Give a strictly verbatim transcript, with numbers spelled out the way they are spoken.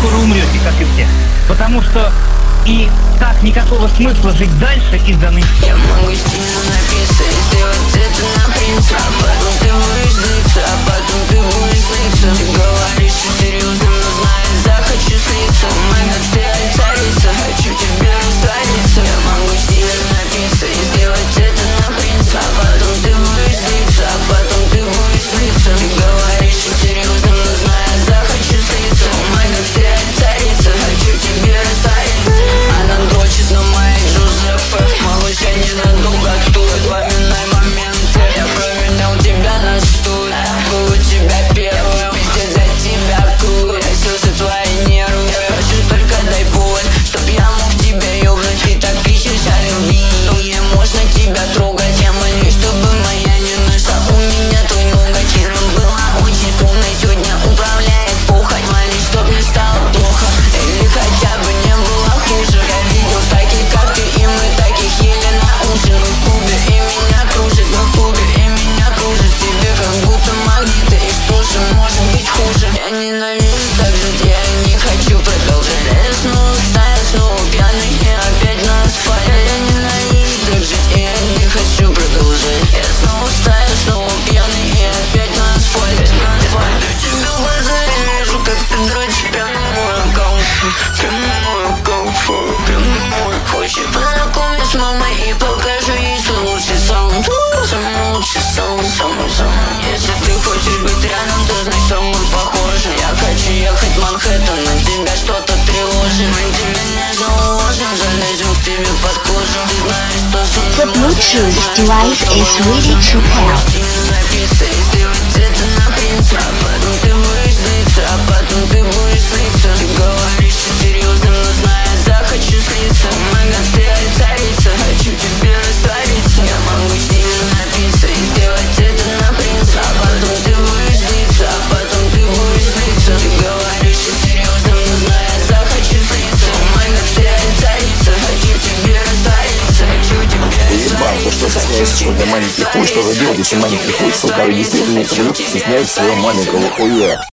скоро умрете, как и все. Потому что и так никакого смысла жить дальше из-за ныне. Я могу стильно напиться и сделать это на принца. А потом ты будешь злиться, а потом ты будешь злиться. Ты говоришь все серьезно, но знаешь, захочу слиться. Мага, ты царица, хочу тебе раствориться. Я могу стильно напиться и сделать это на принца. А потом ты будешь злиться, а потом ты будешь злиться. Ты говоришь все серьезно, но знаешь, захочу слиться. Мага, ты царица, хочу тебе раствориться. Она дрочит на мои Джузеппе. Малыш, я ненадолго оттуда. Вспоминай моменты. Я променял тебя на стул. Был у тебя первым, везде за тебя круг. Носился твои нервы. Прошу, только дай повод, чтоб я мог тебя ёбнуть. Ты так пишешь о любви, но мне можно тебя трогать. Я молюсь, чтобы моя не нашла у меня твой ноготь. Вчера была очень умной, сегодня управляет похоть. Молюсь, чтоб не стало плохо, или хотя бы не было хуже. Я видел таких, как ты, и мы таких ели на ужин. Мы в клубе, и меня кружит, мы в клубе, и меня кружит. Тебе как будто магниты, и что же может быть хуже? Я ненавижу так жить, я не хочу продолжать. Я снова стаю, снова пьяный, и опять на асфальте. Я ненавижу так жить, и я не хочу продолжать. Я снова стаю, снова пьяный, и опять на асфальте. Я тебя в глаза вижу, как ты дрочишь прям на мой аккаунт. Прям на мой аккаунт, прям на мой. Хочешь познакомить с мамой и покажу ей свой лучший саунд. Самый лучший саунд, самый самый. Если ты хочешь быть рядом, то значит что мы похожи. Я хочу ехать в Манхэттен, на тебя что-то тревожит. Мы тебя нежно уложим, залезем к тебе под кожу. Ты знаешь, что со мной The Bluetooth device is ready to pair. напиться и сделать это на принца. А потом ты будешь злиться, а потом ты будешь злиться. Ты говоришь все серьезно, но знаешь, захочу слиться. Мага, ты царица, хочу тебе раствориться. Я могу сильно напиться и сделать это на принца. А потом ты будешь злиться, а потом ты будешь злиться. Ты говоришь все серьезно, но знаешь, захочу слиться. Мага, ты царица, хочу тебе раствориться. Хочу тебе Ебан, то что стесняешься, что для маленьких хуй, что же делать, если маленький хуй, сука, действительно продают, стесняется своего маленького хуя.